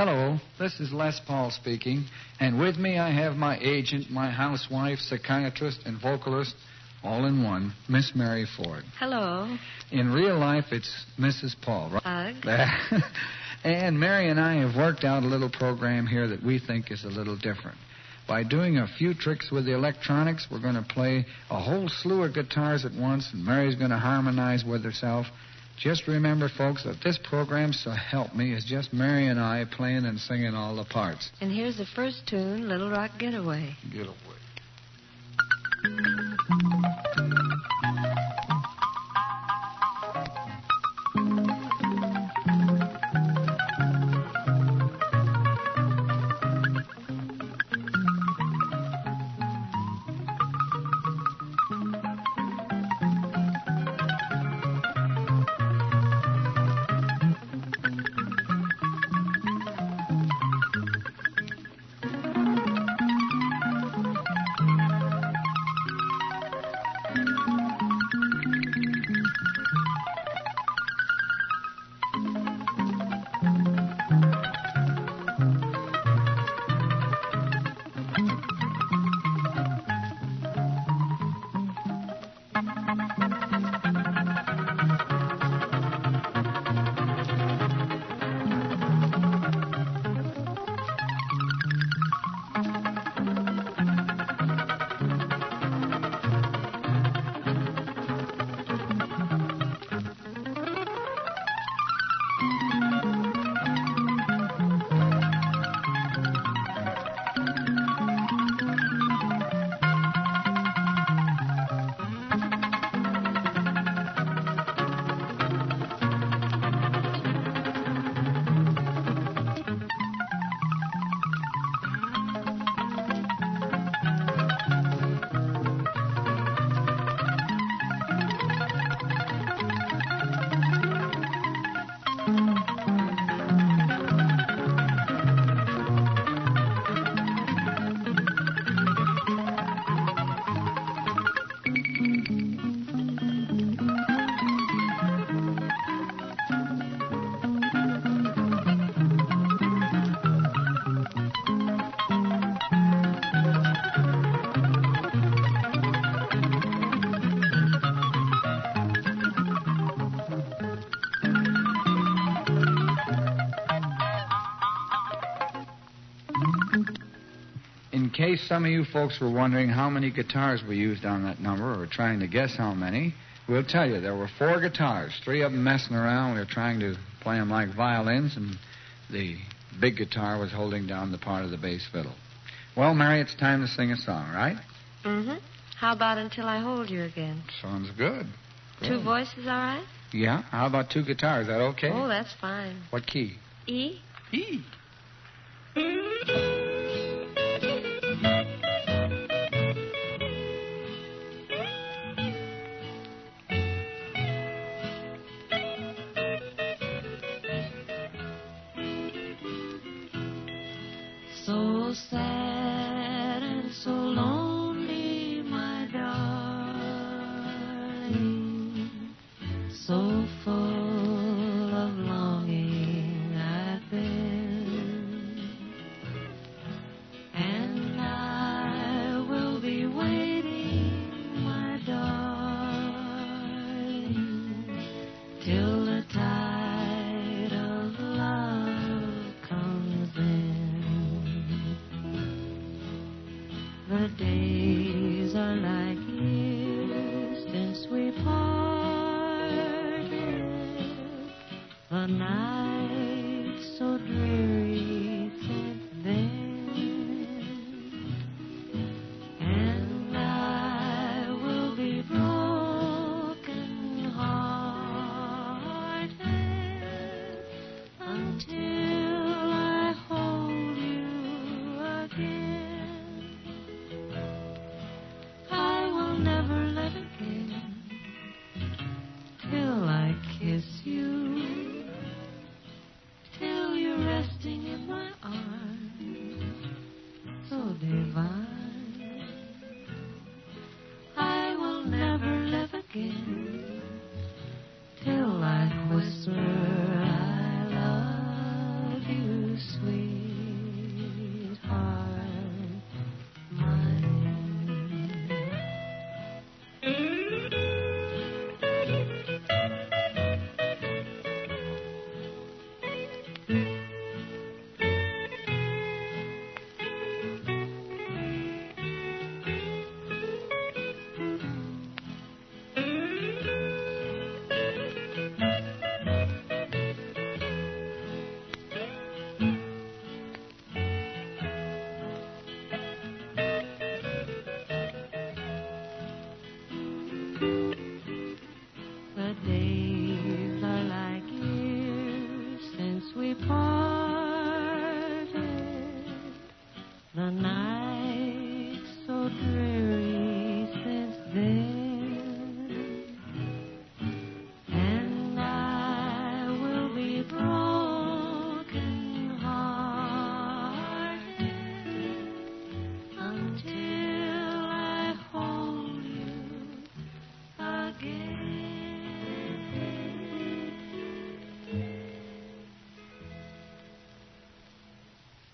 Hello, this is Les Paul speaking, and with me I have my agent, my housewife, psychiatrist, and vocalist, all in one, Miss Mary Ford. Hello. In real life, it's Mrs. Paul, right? Ugh. And Mary and I have worked out a little program here that we think is a little different. By doing a few tricks with the electronics, we're going to play a whole slew of guitars at once, and Mary's going to harmonize with herself. Just remember, folks, that this program, so help me, is just Mary and I playing and singing all the parts. And here's the first tune, Little Rock Getaway. Getaway. In case some of you folks were wondering how many guitars we used on that number or trying to guess how many, we'll tell you there were 4 guitars, 3 of them messing around. We were trying to play them like violins, and the big guitar was holding down the part of the bass fiddle. Well, Mary, it's time to sing a song, right? Mm-hmm. How about Until I Hold You Again? Sounds good. 2 voices, all right? Yeah? How about 2 guitars? Is that okay? Oh, that's fine. What key? E? E. So sad and so lonely, my darling, so full of longing I've been, and I will be waiting, my darling, till the tide of love comes in. The days are like years since we parted. The nights so dreary since then. And I will be broken hearted until I hold you again. I will never let it in till I kiss you, till you're resting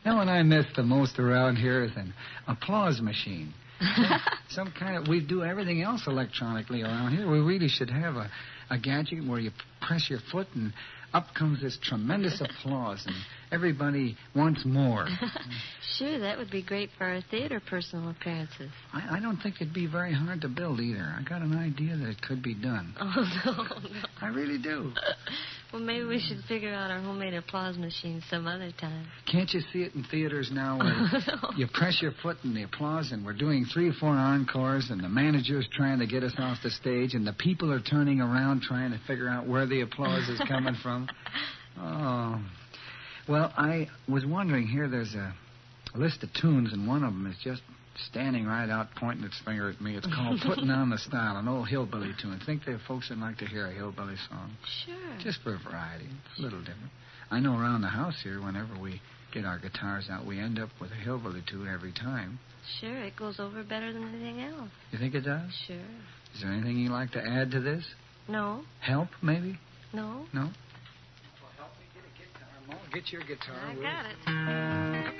know what I miss the most around here is an applause machine. Some kind of... We do everything else electronically around here. We really should have a gadget where you press your foot and up comes this tremendous applause, and everybody wants more. Sure, that would be great for our theater personal appearances. I don't think it'd be very hard to build either. I got an idea that it could be done. Oh, no. I really do. Well, maybe we should figure out our homemade applause machine some other time. Can't you see it in theaters now where No. you press your foot in the applause, and we're doing 3 or 4 encores, and the manager's trying to get us off the stage, and the people are turning around trying to figure out where the applause is coming from? Oh. Well, I was wondering here, there's a list of tunes, and one of them is just standing right out, pointing its finger at me. It's called Putting on the Style, an old hillbilly tune. Think there are folks that like to hear a hillbilly song? Sure. Just for variety. It's a little different. I know around the house here, whenever we get our guitars out, we end up with a hillbilly tune every time. Sure, it goes over better than anything else. You think it does? Sure. Is there anything you'd like to add to this? No. Help, maybe? No. No? Well, help me get a guitar. Mo, get your guitar. I will got you? it.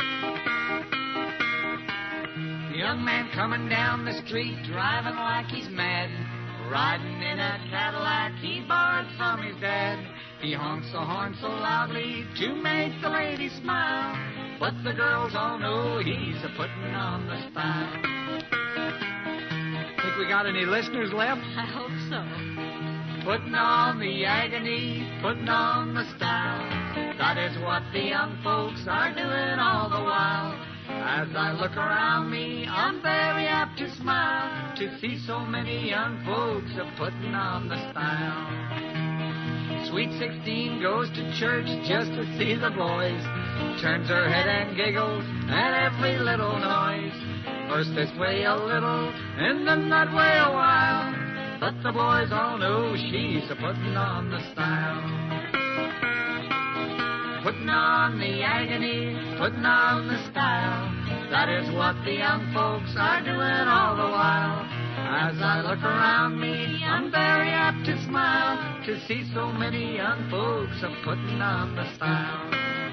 The young man coming down the street, driving like he's mad, riding in a Cadillac he borrowed from his dad. He honks the horn so loudly to make the ladies smile, but the girls all know he's a-putting on the style. Think we got any listeners left? I hope so. Putting on the agony, putting on the style. That is what the young folks are doing all the while. As I look around me, I'm very apt to smile to see so many young folks a-putting on the style. Sweet 16 goes to church just to see the boys, turns her head and giggles at every little noise. First this way a little, and then that way a while, but the boys all know she's a-putting on the style. Putting on the agony, putting on the style. That is what the young folks are doing all the while. As I look around me, I'm very apt to smile to see so many young folks a-putting on the style.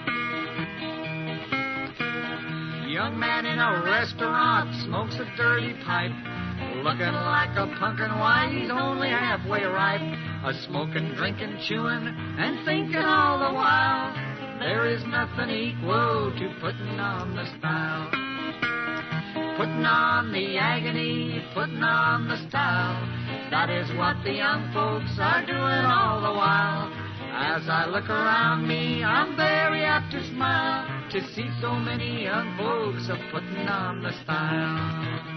A young man in a restaurant smokes a dirty pipe, looking like a pumpkin. Why, he's only halfway ripe. A-smoking, drinking, chewing, and thinking all the while. There is nothing equal to putting on the style. Putting on the agony, putting on the style. That is what the young folks are doing all the while. As I look around me, I'm very apt to smile to see so many young folks a-putting on the style.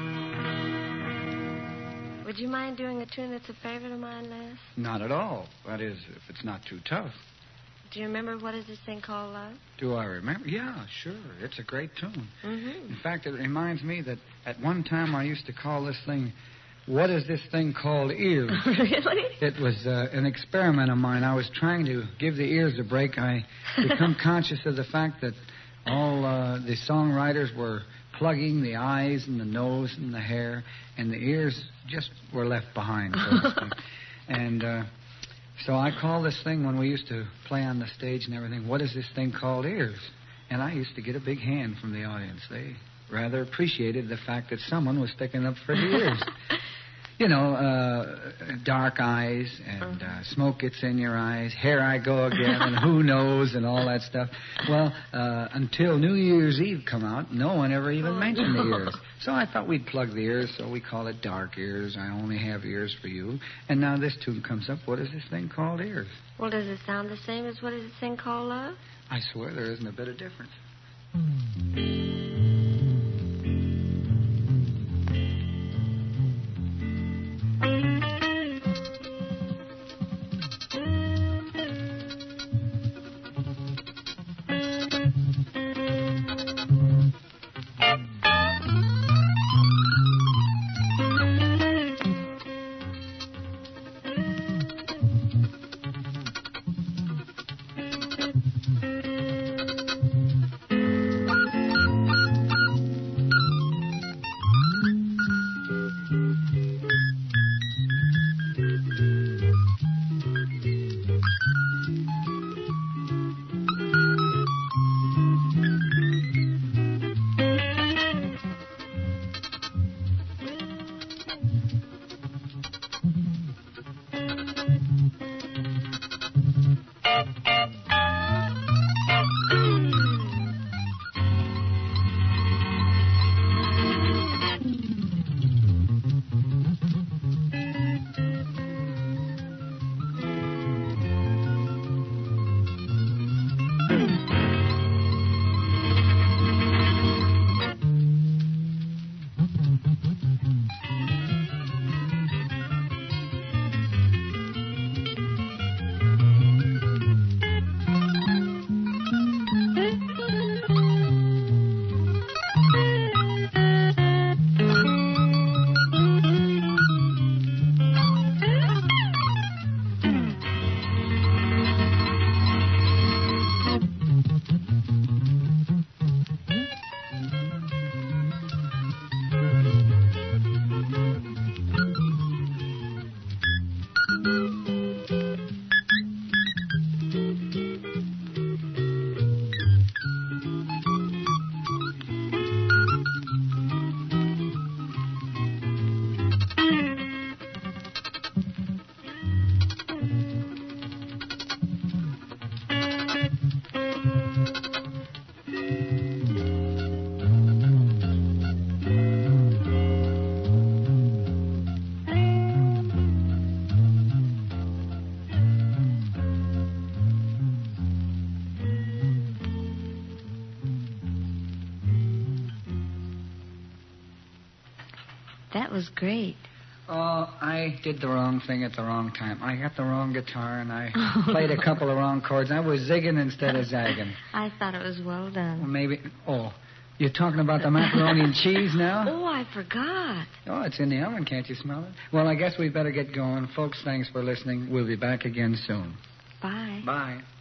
Would you mind doing a tune that's a favorite of mine, Les? Not at all. That is, if it's not too tough. Do you remember what is this thing called Love? Do I remember? Yeah, sure. It's a great tune. Mm-hmm. In fact, it reminds me that at one time I used to call this thing, What is this thing called ears? Really? It was an experiment of mine. I was trying to give the ears a break. I become conscious of the fact that all the songwriters were plugging the eyes and the nose and the hair, and the ears just were left behind, so to speak. And so I call this thing, when we used to play on the stage and everything, what is this thing called ears? And I used to get a big hand from the audience. They rather appreciated the fact that someone was sticking up for the ears. You know, dark eyes and smoke gets in your eyes, here I go again, and who knows, and all that stuff. Well, until New Year's Eve come out, no one ever even mentioned the ears. So I thought we'd plug the ears, so we call it Dark Ears. I only have ears for you. And now this tune comes up. What is this thing called ears? Well, does it sound the same as what is this thing called Love? I swear there isn't a bit of difference. That was great. Oh, I did the wrong thing at the wrong time. I got the wrong guitar, and I played a couple of wrong chords. I was zigging instead of zagging. I thought it was well done. Well, maybe... Oh, you're talking about the macaroni and cheese now? Oh, I forgot. Oh, it's in the oven. Can't you smell it? Well, I guess we better get going. Folks, thanks for listening. We'll be back again soon. Bye. Bye.